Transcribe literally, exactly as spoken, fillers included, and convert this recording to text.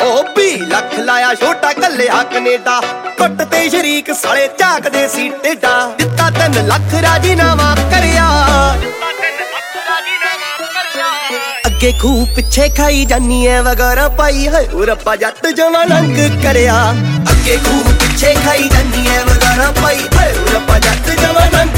ਉਹ ਵੀਹ ਲੱਖ ਲਾਇਆ ਛੋਟਾ ਕੱਲਿਆ ਕਨੇਡਾ, ਕੁੱਟ ਤੇ ਸ਼ਰੀਕ ਸਾਲੇ ਝਾਕਦੇ ਸੀ ਟੇਡਾ। ਦਿੱਤਾ ਤਿੰਨ ਲੱਖ ਰਾਜੀਨਾਮਾ ਕਰਿਆ, ਅੱਗੇ ਖੂਹ ਪਿੱਛੇ ਖਾਈ ਜਾਨੀ ਐ ਵਗਾਰਾ ਪਾਈ ਹੈ ਉਹ ਰੱਬਾ ਜੱਟ ਜਵਾਂ ਲੰਗ ਕਰਿਆ। ਅੱਗੇ ਖੂਹ ਪਿੱਛੇ ਖਾਈ ਜਾਨੀ ਐ ਵਗਾਰਾ ਪਾਈ ਹੈ ਉਹ ਰੱਬਾ ਜੱਟ ਜਵਾਂ ਲੰਗ